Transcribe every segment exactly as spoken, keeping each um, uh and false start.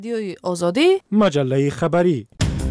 رادیوی آزادی، مجله خبری.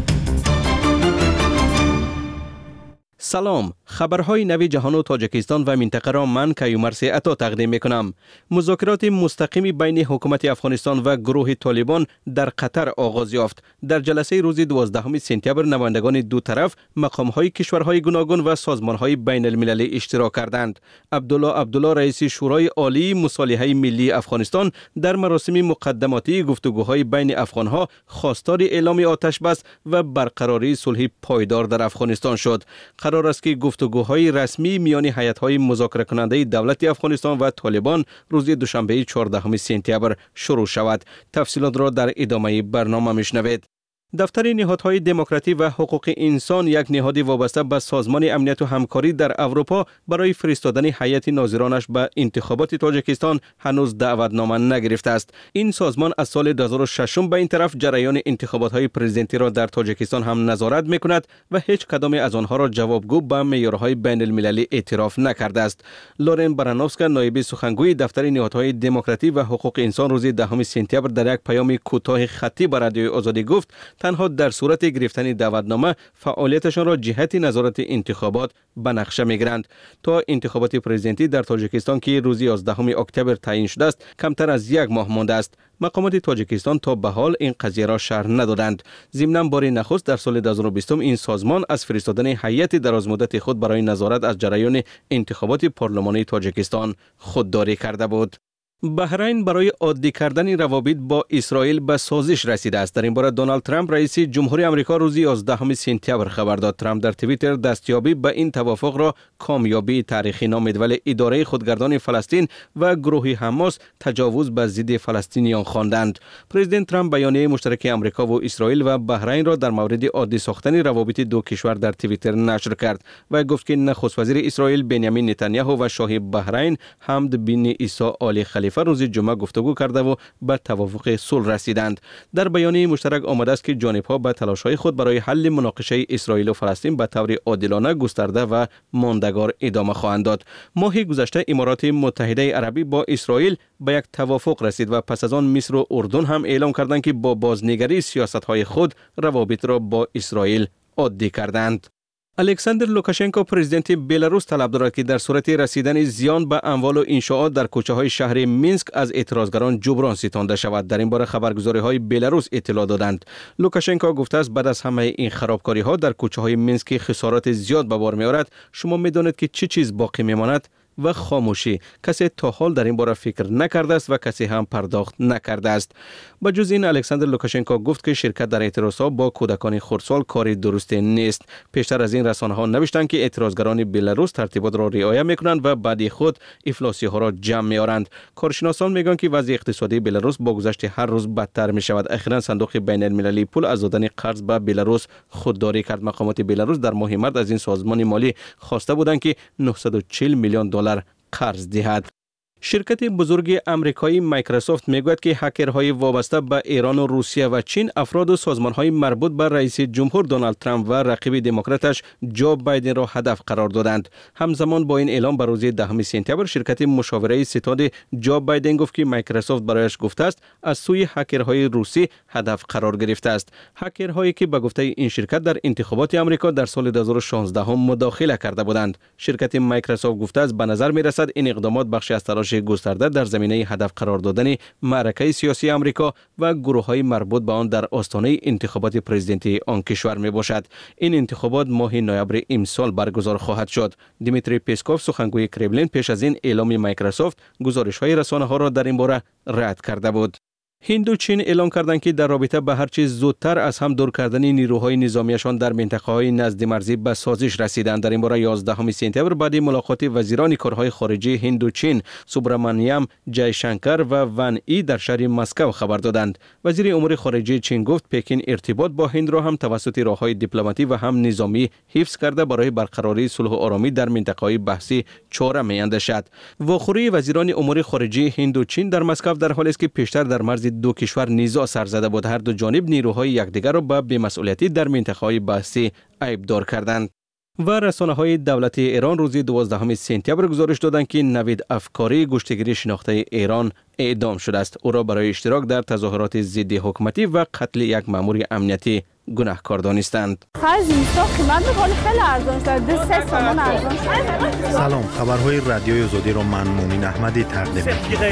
سلام، خبرهای نوی جهان و تاجیکستان و منطقه را من کیومرث عطا تقدیم میکنم. مذاکرات مستقیم بین حکومت افغانستان و گروه طالبان در قطر آغاز یافت. در جلسه روز دوازدهم سپتامبر نمایندگان دو طرف مقامهای کشورهای گوناگون و سازمانهای بین المللی اشتراک کردند. عبدالله عبدالله رئیس شورای عالی مصالحه ملی افغانستان در مراسم مقدماتی گفتگوهای بین افغانها خواستار اعلام آتش بس و برقراری صلح پایدار در افغانستان شد. قرار است که گفتگوهای رسمی میان هیئت‌های مذاکره کننده دولت افغانستان و طالبان روز دوشنبه چهاردهم سپتامبر شروع شود. تفصیلات را در ادامه برنامه میشنوید. دفتر نهادهای دموکراتی و حقوق انسان، یک نهاد وابسته به سازمان امنیت و همکاری در اروپا، برای فرستادن هیئت ناظرانش به انتخابات تاجیکستان هنوز دعوتنامه نگرفته است. این سازمان از سال دو هزار و شش به این طرف جریان انتخابات‌های پرزیدنتی را در تاجیکستان هم نظارت می‌کند و هیچ کدام از آنها را جوابگو به معیارهای بین المللی اعتراف نکرده است. لورن برانوفسکا، نایب سخنگوی دفتر نهادهای دموکراتی و حقوق انسان، روز دهم سپتامبر در یک پیام کوتاه خطی به رادیوی آزادی گفت تنها در صورت گرفتن دعوتنامه فعالیتشان را جهت نظارت انتخابات به نقشه میگیرند. تا انتخابات پرزیدنتی در تاجیکستان که روز یازدهم اکتبر تعیین شده است کمتر از یک ماه مانده است. مقامات تاجیکستان تا به حال این قضیه را شرح ندادند. ضمناً بار نخست در سال دو هزار و بیست این سازمان از فرستادن هیئت درازمدت خود برای نظارت از جریان انتخابات پارلمانی تاجیکستان خودداری کرده بود. بحرین برای عادی کردن روابط با اسرائیل به سازش رسیده است. در این باره دونالد ترامپ رئیس جمهوری آمریکا روز یازدهم سپتامبر خبر داد. ترامپ در توییتر دستیابی به این توافق را کامیابی تاریخی نامید، ولی اداره خودگردان فلسطین و گروه حماس تجاوز به ضد فلسطینیان خواندند. پرزیدنت ترامپ بیانیه مشترک آمریکا و اسرائیل و بحرین را در مورد عادی ساختن روابط دو کشور در توییتر نشر کرد و گفت که نخست وزیر اسرائیل بنیامین نتانیاهو و شاه بحرین حمد بن عیسی آل خلیفه روز جمعه گفتگو کرده و به توافق صلح رسیدند. در بیانیه مشترک آمده است که جانب‌ها به تلاش‌های خود برای حل مناقشه اسرائیل و فلسطین به طور عادلانه، گسترده و ماندگار ادامه خواهند داد. ماه گذشته امارات متحده عربی با اسرائیل به یک توافق رسید و پس از آن مصر و اردن هم اعلام کردند که با بازنگری سیاست‌های خود روابط را با اسرائیل عادی کردند. الکساندر لوکاشنکو پرزیدنت بلاروس طلب دارد که در صورت رسیدن زیان به اموال و انشاءات در کوچه های شهر مینسک از اعتراضگران جبران ستانده شود. در این باره خبرگزاری های بلاروس اطلاع دادند. لوکاشنکو گفته است بعد از همه این خرابکاری ها در کوچه های مینسک خسارات زیاد به بار می آورد. شما می دانید که چه چیز باقی می ماند؟ و خاموشی. کسی تا حال در این باره فکر نکرده است و کسی هم پرداخت نکرده است. با جز این الکساندر لوکاشنکو گفت که شرکت در اعتراضها با کودکان خردسال کاری درست نیست. پیشتر از این رسانه ها نوشتند که اعتراضگران بلاروس ترتیبات را رعایت میکنند و بعد خود افلاسی ها را جمع میآورند. کارشناسان میگن که وضع اقتصادی بلاروس با گذشت هر روز بدتر می شود. اخیراً صندوق بین المللی پول از دادن قرض به بلاروس خودداری کرد. مقامات بلاروس در ماه مارس از این سازمان مالی خواسته بودند که نهصد و چهل میلیون دلار قرض دهد. شرکت بزرگ آمریکایی مایکروسافت میگوید که هکرهای وابسته به ایران و روسیه و چین افراد و سازمانهای مربوط به رئیس جمهور دونالد ترامپ و رقیب دموکراتش جو بایدن را هدف قرار دادند. همزمان با این اعلام بر روز دهم سپتامبر شرکت مشاوره ستاد جو بایدن گفت که مایکروسافت برایش گفته است از سوی هکرهای روسی هدف قرار گرفته است. هکرهایی که به گفته این شرکت در انتخابات آمریکا در سال دو هزار و شانزده هم مداخله کرده بودند. شرکت مایکروسافت گفته است به نظر می رسد این اقدامات بخشی از تلاش گسترده در زمینه هدف قرار دادن معرکه سیاسی آمریکا و گروه‌های مربوط به آن در آستانه انتخابات پرزیدنتی آن کشور می باشد. این انتخابات ماه نوامبر امسال برگزار خواهد شد. دیمیتری پسکوف، سخنگوی کرملین، پیش از این اعلام مایکروسافت گزارش‌های رسانه‌ها را در این باره رد کرده بود. هند و چین اعلام کردند که در رابطه به هر چیز زودتر از هم دور کردن نیروهای نظامیشان در منطقه‌های نزد مرزی به سازش رسیدند. در این باره یازدهم سپتامبر بعد ملاقات وزیران کارهای خارجه هند و چین سوبرامانیام جایشنکر و ون ای در شهر مسکو خبر دادند. وزیر امور خارجه چین گفت پکین ارتباط با هند را هم توسط راههای دیپلماتی و هم نظامی حفظ کرده برای برقراری صلح و آرامی در منطقه‌های بحثی چاره می‌اندیشد. واخوری وزیران امور خارجه هند و چین در مسکو در حالی است که پیشتر در مرز دو کشور نیزا سر زده بود. هر دو جانب نیروهای یکدیگر را به بی‌مسئولیتی در منطقه‌های بحثی عیبدار کردند. و رسانه های دولتی ایران روز دوازدهم سپتامبر گزارش دادند که نوید افکاری گشتگیری شناخته ایران اعدام شده است. او را برای اشتراک در تظاهرات ضد حکومتی و قتل یک مأمور امنیتی گناهکار دانستند. سلام، خبرهای رادیوی آزادی را من مومن احمدی تقدیم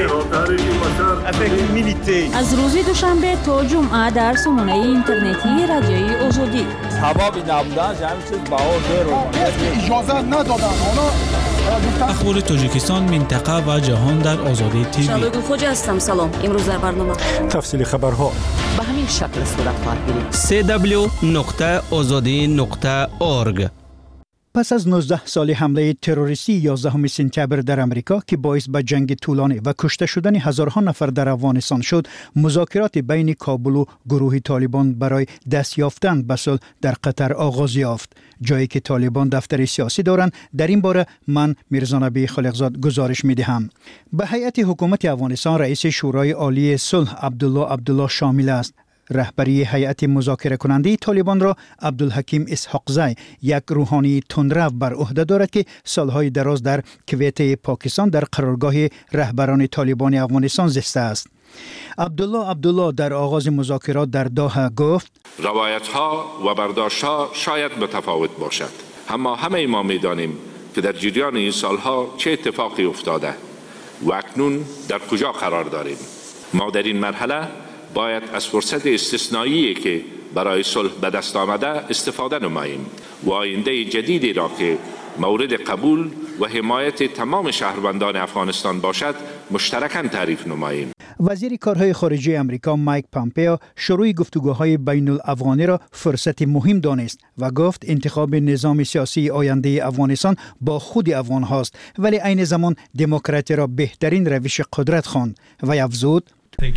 می‌کنم. از روز دوشنبه تا جمعه در سامانه اینترنتی رادیوی آزادی. حبابی نبودن همین چیز باور رو اجازه ندادن. اخبار تاجیکستان، منطقه و جهان در آزادی تیوی. شبگو خوجا هستم. سلام. امروز در برنامه تفصیل خبرها به همین شکل صورت خواهد گرفت. سی دبلیو نقطه آزادی نقطه اورگ. پس از نوزده سال حمله تروریستی یازدهم سپتامبر در امریکا که باعث به جنگ طولانی و کشته شدن هزارها نفر در افغانستان شد، مذاکرات بین کابل و گروه طالبان برای دست یافتن به صلح در قطر آغاز یافت. جایی که طالبان دفتر سیاسی دارند، در این باره من میرزا نبی خالقزاد گزارش میدهم. به هیئت حکومت افغانستان رئیس شورای عالی صلح عبدالله عبدالله شامل است. رهبری هیئت مذاکره کننده طالبان را عبدالحکیم اسحاقزی، یک روحانی تندرو، بر عهده دارد که سالهای دراز در کویت پاکستان در قرارگاه رهبران طالبان افغانستان زیسته است. عبدالله عبدالله در آغاز مذاکرات در دوحه گفت: روایت‌ها و برداشت‌ها شاید متفاوت باشد، اما همه ما می‌دانیم که در جریان این سالها چه اتفاقی افتاده و اکنون در کجا قرار داریم. ما در این مرحله باید از فرصت استثنایی که برای صلح به دست آمده استفاده نماییم و آینده جدیدی را که مورد قبول و حمایت تمام شهروندان افغانستان باشد مشترکاً تعریف نماییم. وزیر کارهای خارجه امریکا مایک پامپئو شروع گفتگوهای بین الافغانی را فرصت مهم دانست و گفت انتخاب نظام سیاسی آینده افغانستان با خود افغان هاست، ولی عین زمان دموکراسی را بهترین روش قدرت خواند و افزود: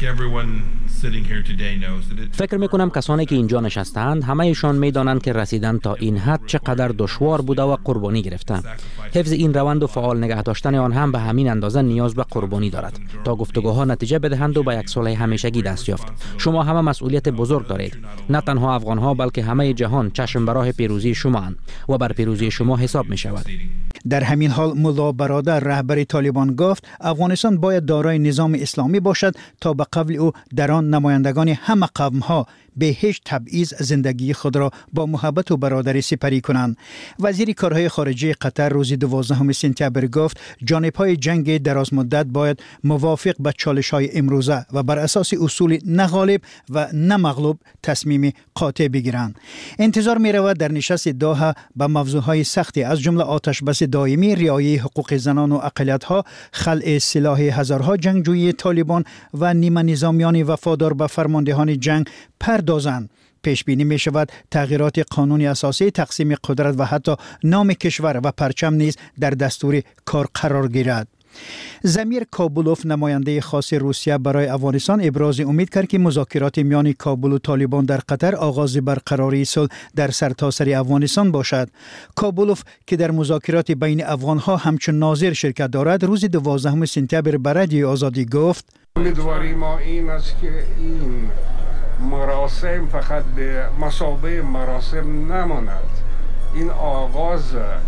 فکر میکنم کسانی که اینجا نشستند همهشان میدانند که رسیدن تا این حد چقدر دشوار بوده و قربانی گرفتند. حفظ این روند و فعال نگه داشتن آن هم به همین اندازه نیاز به قربانی دارد تا گفتگوها نتیجه بدهند و به یک صلح همیشگی دست یافت. شما همه مسئولیت بزرگ دارید، نه تنها افغان ها بلکه همه جهان چشم به راه پیروزی شما اند و بر پیروزی شما حساب می شود. در همین حال ملا برادر رهبر طالبان گفت افغانستان باید دارای نظام اسلامی باشد تا به قول او در آن نمایندگان همه قوم ها به هیچ تبعیض زندگی خود را با محبت و برادری سپری کنند. وزیر کارهای خارجه قطر روز دوازدهم سپتامبر گفت جانب‌های جنگ دراز مدت باید موافق به چالش‌های امروزه و بر اساس اصول نه غالب و نه مغلوب تصمیم قاطع بگیرند. انتظار می‌رود در نشست دوحه به موضوعهای سختی از جمله آتش بس دائمی، رعایت حقوق زنان و اقلیت‌ها، خلع سلاح هزارها جنگجوی طالبان و نیمه نظامیان وفادار به فرماندهان جنگ پردازند. پیش بینی می شود تغییرات قانون اساسی، تقسیم قدرت و حتی نام کشور و پرچم نیز در دستور کار قرار گیرد. زمیر کابولوف، نماینده خاص روسیه برای افغانستان، ابراز امید کرد که مذاکرات میان کابل و طالبان در قطر آغاز برقراری صلح در سرتاسر افغانستان باشد. کابولوف که در مذاکرات بین افغانها همچون ناظر شرکت دارد، روز دوازدهم سپتامبر به رادیوی آزادی گفت: امیدواری ما این است که این مراسم فقط به مثابه مراسم نماند. این آغاز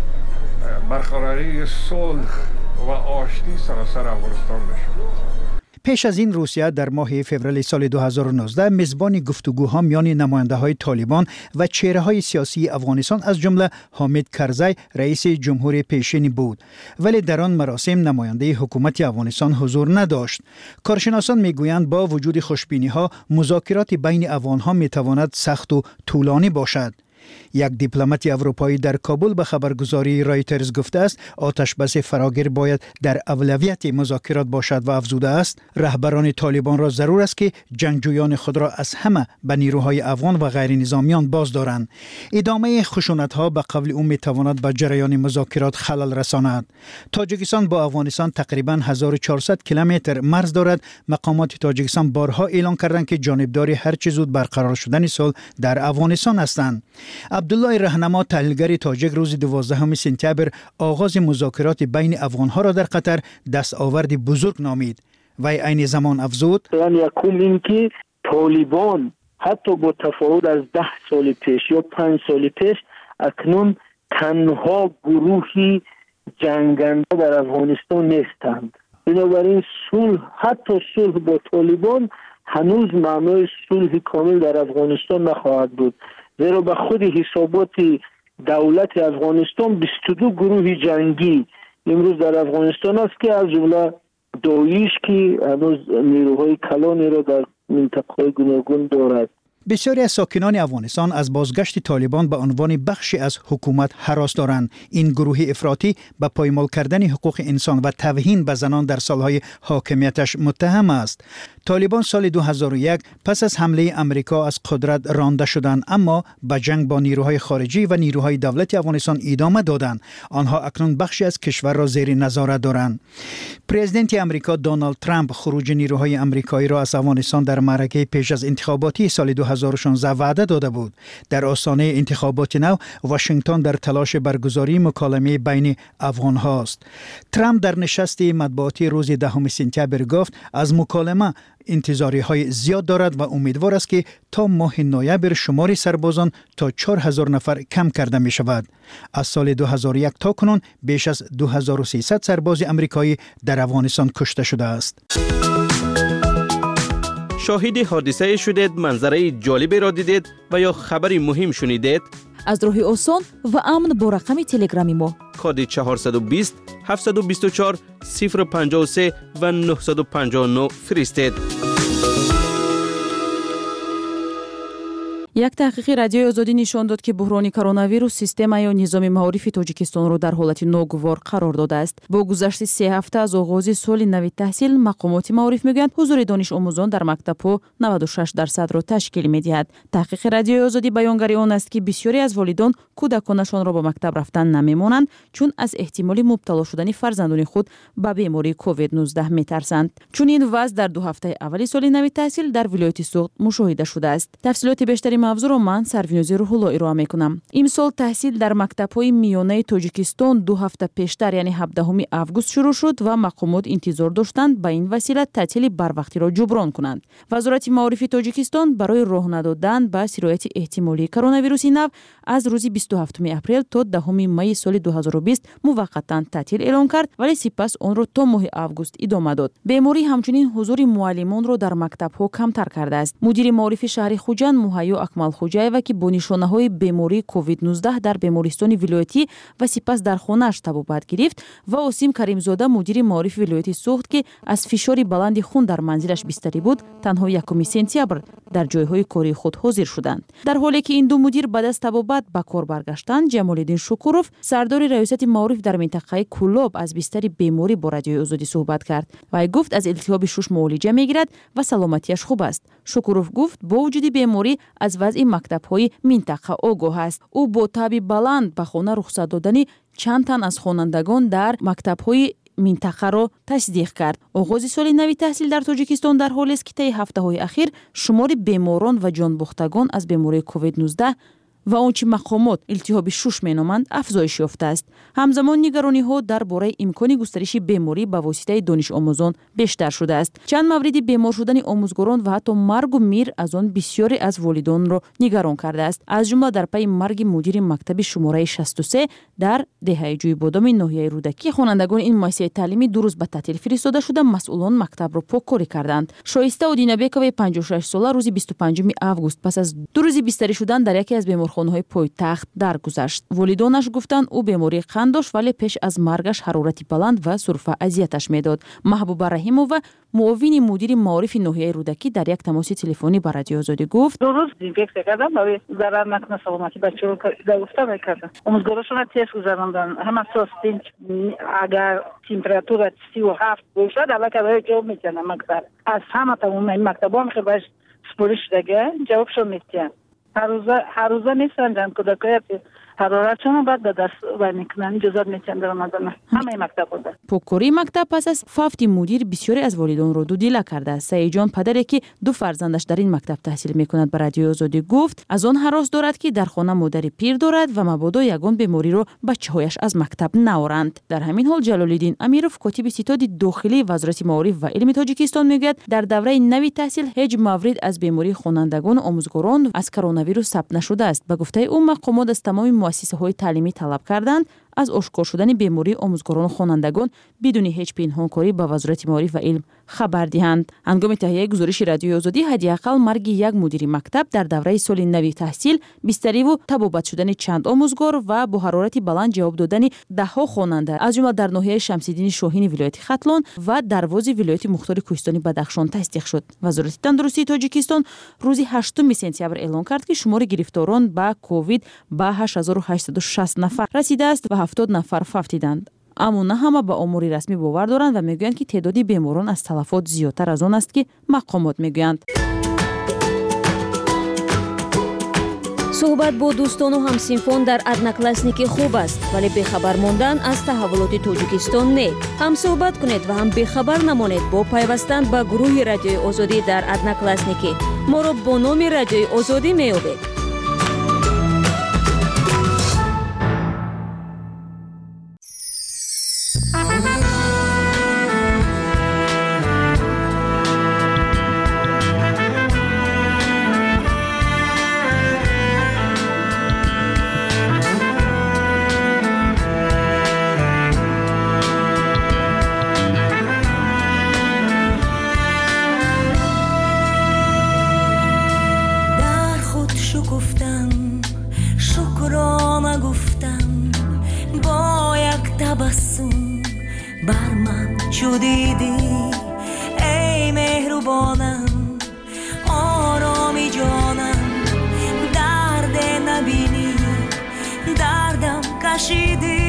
برقراری صلح و آشتی سراسر افغانستان بشود. پیش از این روسیه در ماه فوریه سال دو هزار و نوزده میزبان گفتگوها میان نماینده‌های طالبان و چهره‌های سیاسی افغانستان از جمله حامد کرزی رئیس جمهور پیشین بود، ولی در آن مراسم نماینده حکومت افغانستان حضور نداشت. کارشناسان میگویند با وجود خوشبینی‌ها مذاکرات بین افغان‌ها میتواند سخت و طولانی باشد. یک دیپلمات اروپایی در کابل به خبرگزاری رایترز گفته است آتش بس فراگیر باید در اولویت مذاکرات باشد و افزوده است رهبران طالبان را ضرور است که جنگجویان خود را از همه به نیروهای افغان و غیر نظامیان باز دارند. ادامه خشونت‌ها به قول او میتواند به جریان مذاکرات خلل رساند. تاجیکستان با افغانستان تقریبا هزار و چهارصد کیلومتر مرز دارد. مقامات تاجیکستان بارها اعلام کردند که جانبدار هر چه زود برقرار شدن صلح در افغانستان هستند. عبدالله رهنما، تحلیلگر تاجیک، روز دوازدهم سپتامبر آغاز مذاکرات بین افغانها را در قطر دستاورد بزرگ نامید و عین زمان افزود: یکم این که طالبان حتی با تفاوت از ده سال پیش یا پنج سال پیش اکنون تنها گروهی جنگنده در افغانستان نیستند. بنابراین صلح، حتی صلح با طالبان هنوز معنای صلح کامل در افغانستان نخواهد بود، زیرا به خود حسابات دولت افغانستان بیست و دو گروه جنگی امروز در افغانستان است که از جمله داعش که هنوز نیروهای کلانی را در منطقه‌های گوناگون دارد. بسیاری از ساکنان افغانستان از بازگشت طالبان به عنوان بخشی از حکومت هراس دارند. این گروه افراطی به پایمال کردن حقوق انسان و توهین به زنان در سالهای حاکمیتش متهم است. طالبان سال دو هزار و یک پس از حمله امریکا از قدرت رانده شدند، اما به جنگ با نیروهای خارجی و نیروهای دولت افغانستان ادامه دادند. آنها اکنون بخشی از کشور را زیر نظارت دارند. پرزیدنت امریکا دونالد ترامپ خروج نیروهای امریکایی را از افغانستان در معرکه پیش از انتخاباتی سال دو هزار و شانزده وعده داده بود. در آستانه انتخابات نو، واشنگتن در تلاش برگزاری مکالمه بین افغان هاست. ترامپ در نشست مطبوعاتی روز دهم سپتامبر گفت از مکالمه انتظاری های زیاد دارد و امیدوار است که تا ماه نوامبر شمار سربازان تا چهار هزار نفر کم کرده می شود. از سال دو هزار و یک تا کنون بیش از دو هزار و سیصد سرباز امریکایی در افغانستان کشته شده است. شاهد حادثه شدید، منظره جالبی را دیدید و یا خبری مهم شنیدید؟ از راه آسان و امن با رقم تلگرامی ما کد چهارصد و بیست هفتصد و بیست و چهار صفر پنجاه و سه و نهصد و پنجاه و نه فرستید. یک تحقیق رادیوی آزادی نشان داد که بحران کرونا ویروس سیستم یا نظام معارفی تاجیکستان را در حالت ناگوار قرار داده است. با گذشت سه هفته از آغاز سال نو تحصیل، مقامات معارف میگویند حضور دانش آموزان در مکتب‌ها نود و شش درصد را تشکیل می‌دهد. تحقیق رادیوی آزادی بیانگر آن است که بسیاری از والدان کودکانشان را به مکتب رفتن نمی‌مانند، چون از احتمال مبتلا شدن فرزندان خود به بیماری کووید نوزده می‌ترسند. چون این وضع در دو هفته اول سال نو تحصیل در ولایت سوخت مشاهده شده است. تفصیلات بیشتری موضوع را من سرفینوز روح‌الله ارائه میکنم. امسال تحصیل در مکتب‌های میانه تاجیکستان دو هفته پیشتر یعنی هفدهم آگوست شروع شد و مقامات انتظار داشتند به این وسیله تعطیل بروقتی را جبران کنند. وزارت معارف تاجیکستان برای راه ندادن به سرایت احتمالی کرونا ویروس نو از روز بیست و هفتم اپریل تا دهم می سال دو هزار و بیست موقتا تعطیل اعلام کرد، ولی سپس آن را تا ماه آگوست ادامه داد. بیماری همچنین حضور معلمان را در مکتب‌ها کمتر کرده است. مدیر معارف شهر خوجند مهیا اکمل خوجایوا که با نشانه‌های بیماری کووید نوزده در بیمارستان ولایتی و سپس در خانه‌اش طبابت گرفت و اسیم کریمزاده مدیر معارف ولایت سوخت که از فشار بلند خون در منزلش بستری بود، تنها یکم سپتامبر در جایهای کاری خود حاضر شدند. در حالی که این دو مدیر بعد از طبابت به کار برگشتند، جمال‌الدین شکوروف سردار ریاست معارف در منطقه کولاب از بستر بیماری با رادیوی آزادی صحبت کرد و گفت از التهاب شش معالجه می‌گیرد و سلامتیش خوب است. شکوروف گفت با وجود بیماری از وضع مکتب‌های منطقه آگاه است. او با تابی بلند به خانه رخصت دادن چند تن از خوانندگان در مکتب‌های منطقه را تصدیق کرد. آغاز سال نو تحصیل در تاجیکستان در حالی است که طی هفته‌های اخیر شمار بیماران و جانباختگان از بیماری کووید نوزده و آنچه مقامات التهاب شش مینامند افزایش یافته است. همزمان نگرانی‌ها درباره امکان گسترش بیماری به واسطه دانش آموزان بیشتر شده است. چند مورد بیمار شدن آموزگاران و حتی مرگ و میر از آن بسیاری از والدان را نگران کرده است. از جمله در پی مرگ مدیر مکتب شماره شصت و سه در دهه جوی بادام ناحیه رودکی، خوانندگان این مؤسسه تعلیمی دو روز به تعطیل فرستاده شده مسئولان مکتب را پاککاری کردند. شایسته اودینبکوی پنجاه و شش ساله روز بیست و پنجم آگوست پس از دو روز بستری شدن در یکی از بیمار خانه‌های پایتخت درگذشت. والدانش گفتند او بیماری قند داشت، ولی پیش از مرگش حرارت بلند و سرفه اذیتش میداد. محبوبه رحیمووا معاون مدیر معارف ناحیه رودکی در یک تماس تلفنی با رادیو آزادی گفت: دو روز دیزینفکت کردم و ضرر نکنه سلامتی بچه‌ها رو گفتم میکردم. آموزگاراشون تست گذراندن. همه ساستین اگر تمپراتور سی و هفت باشد البته برای جواب میتونن مکتب. از همه تمام این مکتب‌ها میخواد باش سپورش دیگه جوابشون میتونن. هر روز هر روز میسنجن کودکای حرارتشون بعد به دست و میکنن اجازه میتونن در آمدن همه مکتب بوده. پاککاری مکتب پس از فوت مدیر بسیاری از والدان رو دو دل کرده است. سعید جان پدری که دو فرزندش در این مکتب تحصیل میکند به رادیو آزادی گفت از آن هراس دارد که در خانه مادری پیر دارد و مبادا یگان بیماری رو بچه‌هایش از مکتب نآورند. در همین حال جلال‌الدین امیرов کاتب ستاد داخلی وزارت معارف و علم تاجیکستان میگوید در دوره نوی تحصیل هیچ مورد از بیماری خوانندگان و آموزگاران از کرونا ویروس ثبت نشده است. به گفته او مقامات از تمام муассисаҳои таълимӣ талаб карданд аз ошкор шудани бемории омӯзгорону хонандагон бидуни ҳеҷ пинҳонкорӣ ба вазорати маориф ва илм хабар диҳанд. ҳангоми таҳияи гузориши радиои озодӣ ҳадиақал марги як мудири мактаб дар давраи соли нави таҳсил, бистариву табобат шудани чанд омӯзгор ва бо ҳарорати баланд ҷавоб додани даҳҳо хонанда аз ҷумла дар ноҳияи Шамсиддини Шоҳини вилояти Хатлон ва Дарвози вилояти Мухтори Кӯҳистони Бадахшон тасдиқ шуд. Вазорати тандурустии Тоҷикистон рӯзи ҳаштуми сентябр эълон кард, ки шумори гирифторон ба ковид ба ҳашт ҳазору ҳаштсаду шаст нафар расидааст ва ҳафтод нафар фавтиданд. аммо на ҳама ба омори расмӣ бовар доранд ва мегӯянд, ки теъдоди беморон аз талафот зиёдтар аз он аст, ки мақомот мегӯянд. суҳбат бо дӯстону ҳамсинфон дар одноклассники хуб аст, вале бехабар мондан аз таҳаввулоти Тоҷикистон не. ҳам суҳбат кунед ва ҳам бехабар намонед бо пайвастан ба гурӯҳи радиои озодӣ дар одноклассники. моро бо номи радиои озодӣ меёбед. بر من چو دیدی ای مهربانم آرامی جانم درد نبینی دردم کشیدی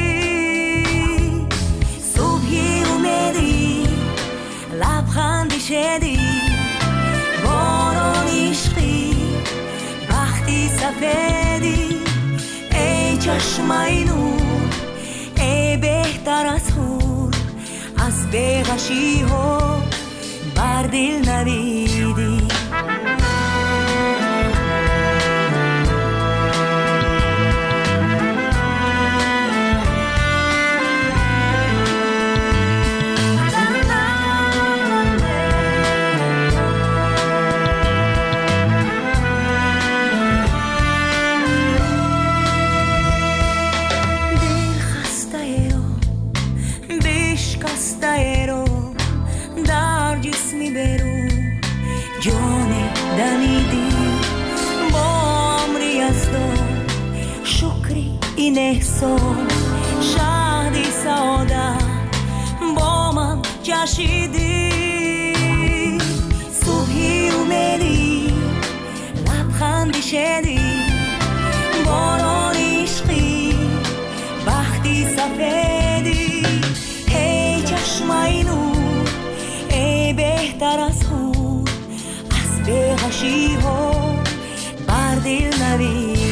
صبحی اومدی لبخندی شدی باران عشقی وقتی سفیدی ای چشمای نور ای بهتر از خور از بیغشی ها بر دل نویدی این احسان شادی سعادت با من جشیدی صبحی اومدی لبخندی شدی باران عشقی وقتی سفیدی ای چشمای نور ای بهتر از خود از بیغشی ها بر دل نویدی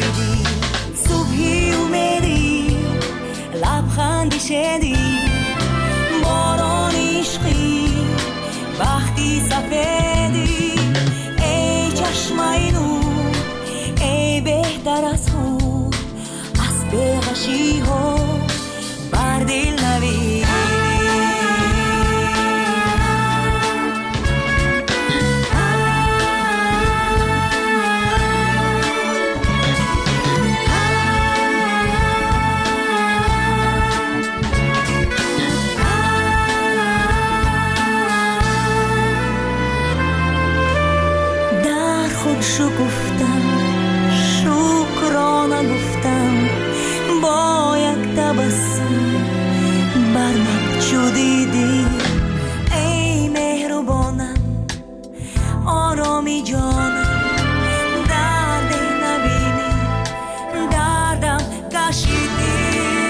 اومدی لبخندی شدی باران عشقی وقتی سفیدی ای چشمای نور ای بهتر از خود از بیغشی ها بر دل نویدی شو گفتم شکرانه گفتم با یک تبسم بر من چو دیدی ای مهربانم آرامی جانم درد نبینی دردم کشیدی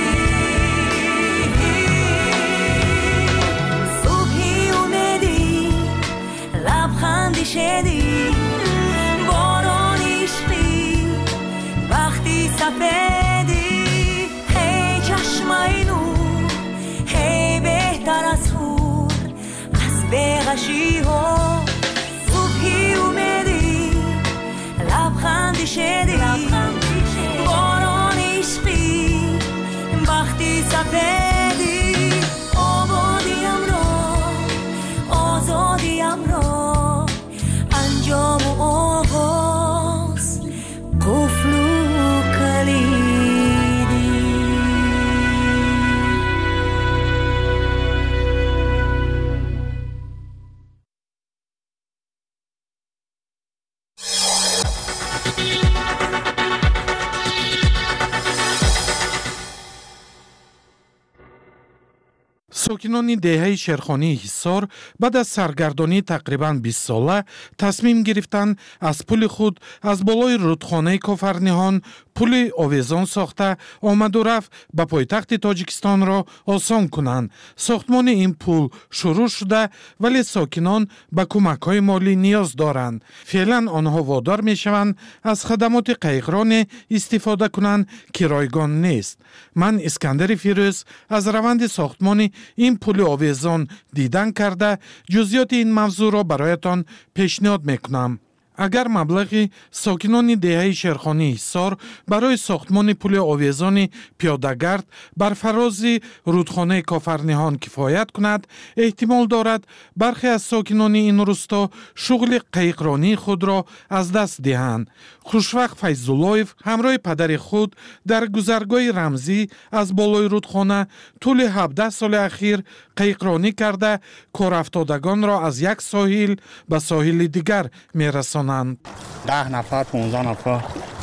صبحی اومدی لبخندی شدی سفیدی هی چشمای نور هی بهتر از خور از بیغشی ها صبحی اومدی لبخندی شدی باران عشقی وقتی سفیدی آبادیم را آزادیم را انجام و آغاز قفل کلی ساکنان دهه شیرخانی حصار بعد از سرگردانی تقریباً بیست ساله تصمیم گرفتند از پول خود از بالای رودخانه کافرنیهان پول آویزان ساخته آمد و رفت به پایتخت تاجیکستان را آسان کنند. ساختمان این پول شروع شده ولی ساکنان به کمک‌های مالی نیاز دارند. فعلا آنها وادار می‌شوند از خدمات قایقران استفاده کنند که رایگان نیست. من اسکندر فیروز از روند ساختمان این پل آویزان دیدن کرده جزئیات این موضوع را برایتان پیشنهاد میکنم. اگر مبلغ ساکنان دهه شیرخانی حصار برای ساختمان پل آویزان پیاده‌گرد بر فراز رودخانه کافرنیهان کفایت کند، احتمال دارد برخی از ساکنان این روستا شغل قایقرانی خود را از دست دهند. خوشوقت فیض‌الله‌یف همراه پدر خود در گذرگاه رمزی از بالای رودخانه طول هفده سال اخیر قایقرانی کرده کارافتادگان را از یک ساحل به ساحل دیگر می‌رسانند. ده نفر پانزده نفر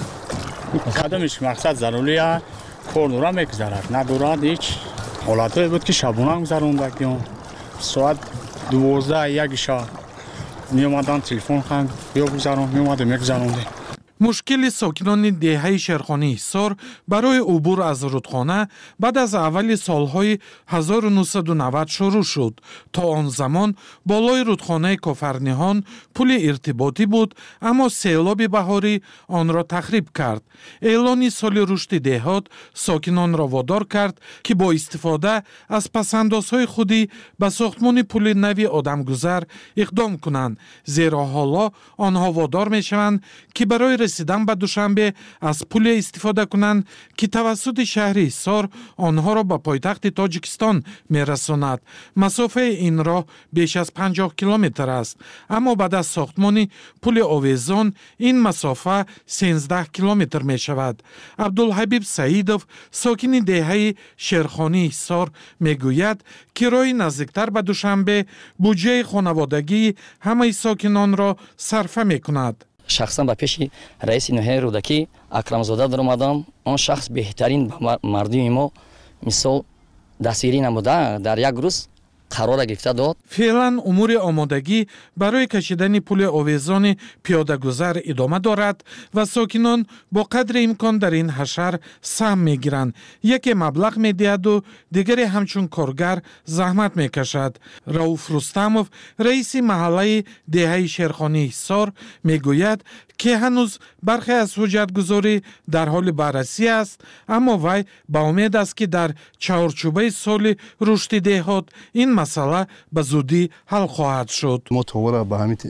قدمش مقصد ضروریه کار دورا میگذرد ندارد هیچ حالتهایی بود که شبونه هم گذروندگیم ساعت دوازده یک شب میومدن تلفن خواهیم بیا گذرون میومده میگذرونده. مشکل ساکنان دهه شیرخانی حصار برای عبور از رودخانه بعد از اول سالهای هزار و نهصد و نود شروع شد. تا آن زمان بالای رودخانه کافرنیهان پل ارتباطی بود اما سیلاب بهاری آن را تخریب کرد. اعلان سال رشد دهات ساکنان را وادار کرد که با استفاده از پسندازهای خودی به ساختمان پل نوی آدمگذر اقدام کنند، زیرا حالا آنها وادار می شوند که برای رسیدن به دوشنبه از پل استفاده کنند که توسط شهر حصار آنها را به پایتخت تاجیکستان میرساند. مسافه این راه بیش از پنجاه کیلومتر است، اما بعد از ساختمان پل آویزان این مسافه سیزده کیلومتر می شود. عبدالحبیب سعیدوف ساکن دهه شیرخانی حصار می گوید که راه نزدیکتر به دوشنبه بودجه خانوادگی همه ساکنان را صرفه می کند. شخصا به پیش رئیس نهه رودکی اکرمزاده در اومدم. آن شخص بهترین مردم ما مثال دستگیری نموده در یک روز قرار گرفته داد. فعلا امور آمادگی برای کشیدن پل آویزان پیاده‌گذر ادامه دارد و ساکنان با قدر امکان در این حشر سهم میگیرند. یکی مبلغ میدهد و دیگری همچون کارگر زحمت میکشد. رؤوف رستموف رئیس محله دهه شیرخانی حصار میگوید که هنوز برخی از حجتگذاری در حال بررسی است، اما وی با امید است که در چهارچوبه سال رشد دهات این مسئله به زودی حل خواهد شد. ما تواره به همین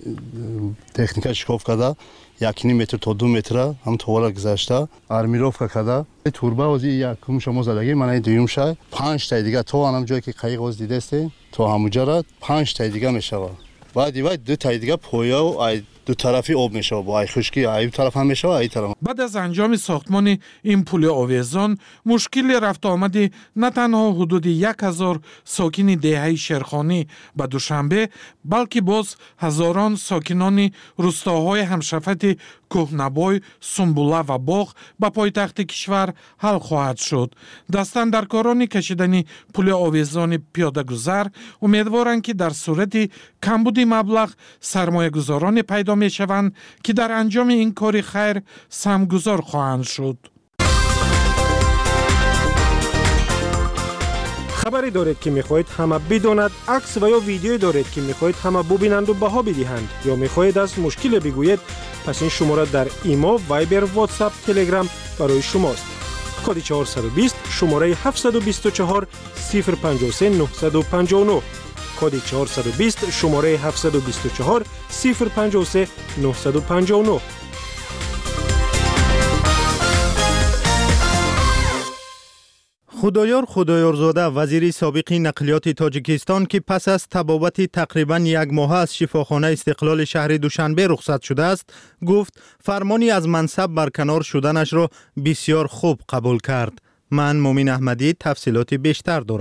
تکنیک شکاف کرده یک متر تا دو متر هم تواره گذاشته ارمیروف کرده توربه وزی یک کم شما زدگی من دویم شای پنج تا دیگه تو هم جایی که قایق وز دیده است تو همونجا را پنج تا دیگه میشوه بعد دیگه دو تا دیگه پویا و دو طرفی آب میشه با ای خشکی ای طرف هم میشه ای طرف. بعد از انجام ساختمان این پل آویزان مشکل رفت آمدی نه تنها حدود یک هزار ساکن دهه شیرخانی به دوشنبه بلکه باز هزاران ساکنان روستاهای همشفت کوهنبای، سنبوله و باغ به پایتخت کشور حل خواهد شد. دستن در کاران کشیدن پل آویزان پیاده‌گذر امیدوارند که در صورت کمبود مبلغ سرمایه‌گذاران پیدا می شوند که در انجام این کار خیر سهمگذار خواهند شد. خبری دارید که میخواهید همه بداند، عکس و یا ویدیویی دارید که میخواهید همه ببینند و بها بدهند یا میخواهید از مشکل بگویید، پس این شماره در ایما، وایبر، واتساپ، تلگرام برای شماست. کد چهارصد و بیست شماره هفتصد و بیست و چهار صفر پنجاه و سه نهصد و پنجاه و نه. کد چهارصد و بیست شماره هفتصد و بیست و چهار صفر پنجاه و سه نهصد و پنجاه و نه. خدایار خدایارزاده وزیر سابق نقلیات تاجیکستان که پس از تبابت تقریباً یک ماه از شفاخانه استقلال شهر دوشنبه رخصت شده است، گفت فرمانی از منصب برکنار شدنش را بسیار خوب قبول کرد. من مومین احمدی تفصیلات بیشتر دارم.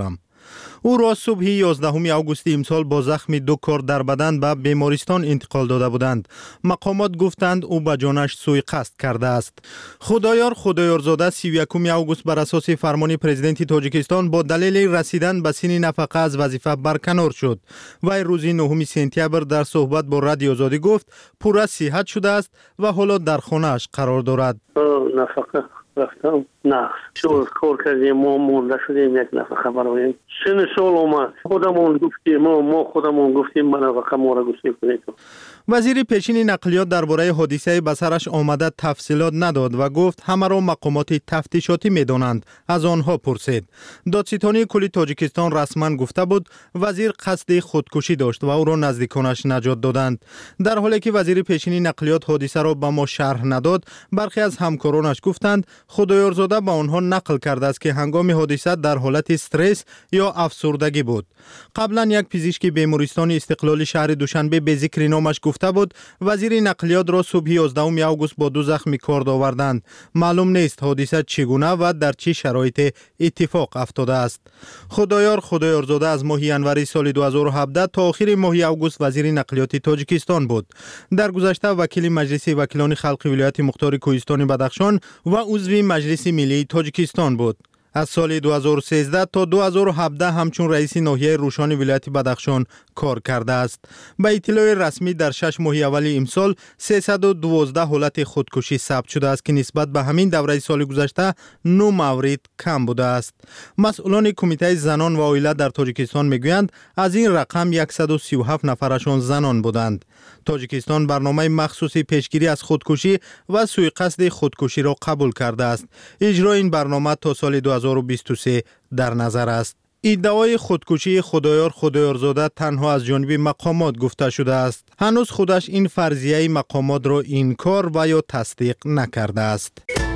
او را صبح یازدهم آگوست امسال با زخم دو کار در بدن به بیمارستان انتقال داده بودند. مقامات گفتند او به جانش سوء قصد کرده است. خدایار خدایارزاده سی و یکم آگوست بر اساس فرمان پرزیدنت تاجیکستان با دلیل رسیدن به سن نفقه از وظیفه برکنار شد. وی روز نهم سپتامبر در صحبت با رادیو آزادی گفت پورا صحت شده است و حالا در خانه‌اش قرار دارد. نفقه رفتم نه شغل کار کردیم ما مونده شدیم یک نفقه برایم سن سال اومد خودمون گفتیم ما ما خودمون گفتیم من نفقه ما را گسیل کنید. وزیر پیشین نقلیات درباره حادثه به سرش آمده تفصیلات نداد و گفت همه را مقامات تفتیشاتی می‌دانند. از آنها پرسید. دادستانی کلی تاجیکستان رسما گفته بود وزیر قصد خودکشی داشت و او را نزدیکانش نجات دادند. در حالی که وزیر پیشین نقلیات حادثه را به ما شرح نداد، برخی از همکارانش گفتند خدایارزاده به آنها نقل کرده است که هنگام حادثه در حالت استرس یا افسردگی بود. قبلا یک پزشک بیمارستان استقلال شهر دوشنبه به ذکر نامش گفته بود وزیر نقلیات را صبح یازدهم آگوست با دو زخم کار آوردند. معلوم نیست حادثه چگونه و در چه شرایط اتفاق افتاده است. خدایار خدایارزاده از ماه ینوری سال دو هزار و هفده تا آخر ماه آگوست وزیر نقلیات تاجیکستان بود. در گذشته وکیل مجلس وکیلان خلق ولایت مختار کوهستان بدخشان و عضو مجلس ملی تاجیکستان بود. از سال دو هزار و سیزده تا دو هزار و هفده همچون رئیس ناحیه روشان ولایت بدخشان کار کرده است. به اطلاع رسمی در شش ماه اول امسال سیصد و دوازده حالت خودکشی ثبت شده است که نسبت به همین دوره سال گذشته نه مورد کم بوده است. مسئولان کمیته زنان و عائله در تاجیکستان میگویند از این رقم صد و سی و هفت نفرشان زنان بودند. تاجیکستان برنامه مخصوصی پیشگیری از خودکشی و سوء قصد خودکشی را قبول کرده است. اجرای این برنامه تا سال دو هزار و بیست و سه در نظر است. ادعای خودکشی خدایار خدایارزاده تنها از جانب مقامات گفته شده است. هنوز خودش این فرضیه مقامات را انکار و یا تصدیق نکرده است.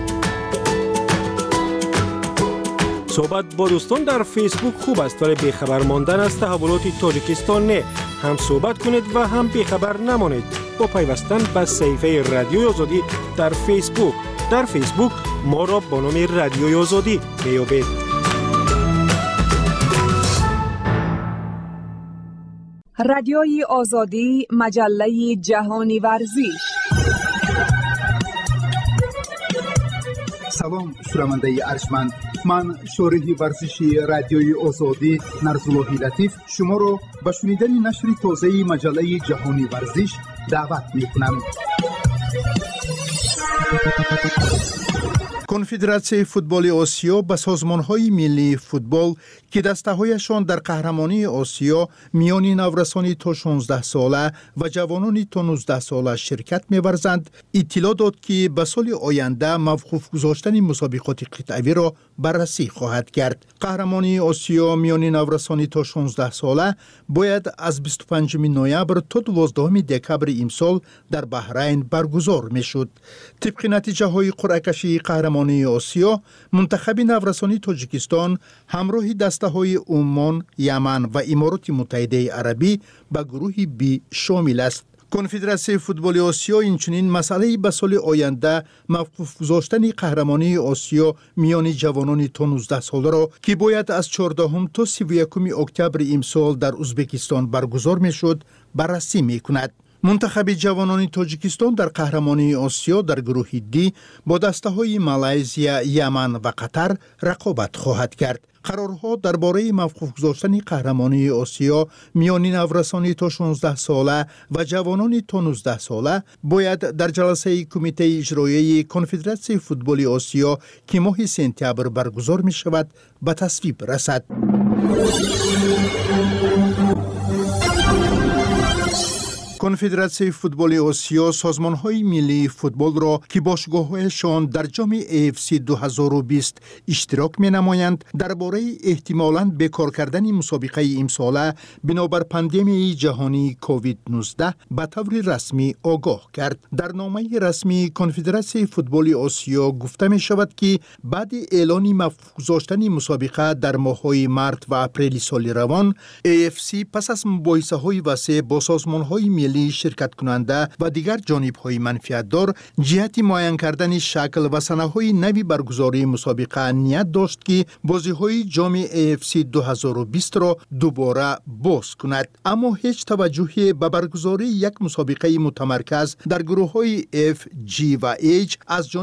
صحبت با دوستان در فیسبوک خوب است ولی بیخبر ماندن از تحولات تاجیکستان نه. هم صحبت کنید و هم بیخبر نمانید با پیوستن به صفحه رادیوی آزادی در فیسبوک. در فیسبوک ما را با نام رادیوی آزادی میابید. رادیوی آزادی مجله جهانی ورزش. سلام شنونده ارجمند، من شارح ورزشی رادیوی آزادی نرزاللهی لطیف شما را به شنیدن نشر تازه مجله جهانی ورزش دعوت می‌کنم. کنفدراسیون فوتبال آسیا به سازمان‌های ملی فوتبال که دسته‌هایشان در قهرمانی آسیا میان نورسانی تا شانزده ساله و جوانانی تا نوزده ساله شرکت می‌ورزند اطلاع داد که به سال آینده موقوف گذاشتن مسابقات قطعی را بررسی خواهد کرد. قهرمانی آسیا میان نورسانی تا شانزده ساله باید از بیست و پنجم نوامبر تا دوازدهم دکمبر امسال در بحرین برگزار می‌شد. طبق نتیجه‌های قرعه کشی قهرمانی آسیا، منتخب نورسانی تاجیکستان همراه دسته‌های عمان، یمن و امارات متحده عربی به گروه بی شامل است. کنفدراسیون فوتبال آسیا اینچنین مسئله به سال آینده موقوف گذاشتن قهرمانی آسیا میان جوانان تا نوزده ساله را که باید از چهاردهم تا سی و یکم اکتبر امسال در ازبکستان برگزار میشد بررسی میکند. منتخب جوانان تاجیکستان در قهرمانی آسیا در گروه دی با دسته‌های مالزیا، یمن و قطر رقابت خواهد کرد. قرارها درباره موقوف گذاشتن قهرمانی آسیا میان نورسانی تا شانزده ساله و جوانان تا نوزده ساله باید در جلسه کمیته اجرایی کنفدراسیون فوتبال آسیا که ماه سپتامبر برگزار می شود به تصویب رسد. کنفدراسیون فوتبال آسیا سازمان‌های ملی فوتبال را که باشگاه‌هایشان در جام ای اف سی دو هزار و بیست اشتراک می‌نمایند درباره احتمالاً بکار کردن مسابقه امساله بنابر پاندمی جهانی کووید نوزده به طور رسمی آگاه کرد. در نامه رسمی کنفدراسیون فوتبال آسیا گفته می‌شود که بعد اعلان موقوف گذاشتن مسابقه در ماه‌های مارس و اپریل سال روان، ای اف سی پس از مباحثه‌های وسیع با سازمان‌های ملی بین شرکت کننده و دیگر جانب‌های منفعت‌دار جهت معین کردن شکل و سنه‌های نوی برگزاری مسابقه نیت داشت که بازی‌های جام ای اف سی دو هزار و بیست را دوباره باز کند، اما هیچ توجهی به برگزاری یک مسابقه متمرکز در گروه‌های F، G و H از جانب